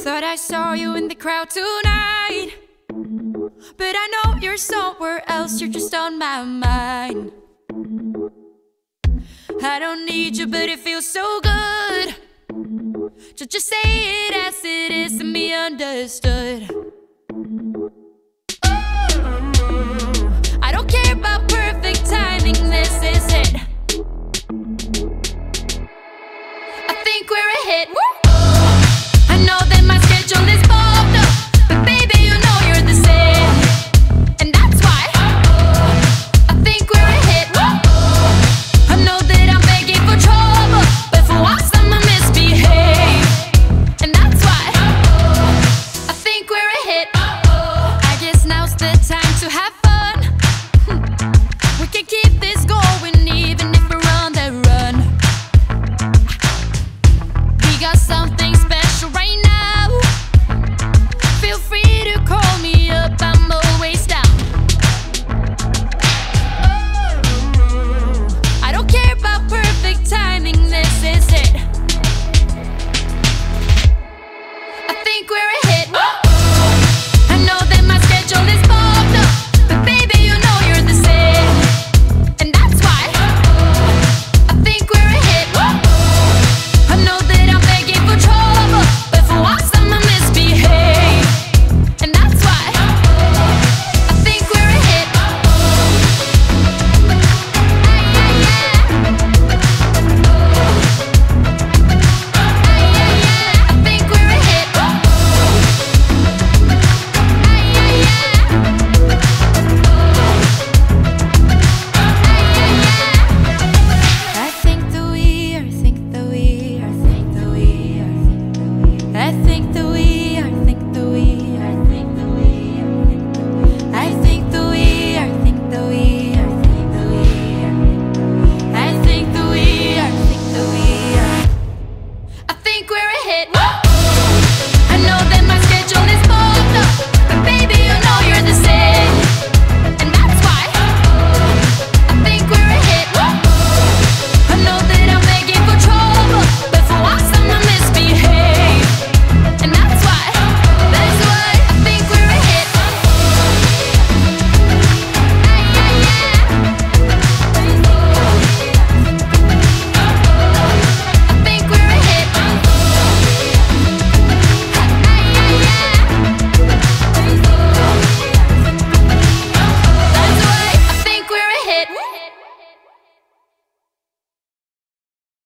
Thought I saw you in the crowd tonight, but I know you're somewhere else, you're just on my mind. I don't need you, but it feels so good to just say it as it is and be understood. I don't care about perfect timing, this is it. I think we're a hit. Woo!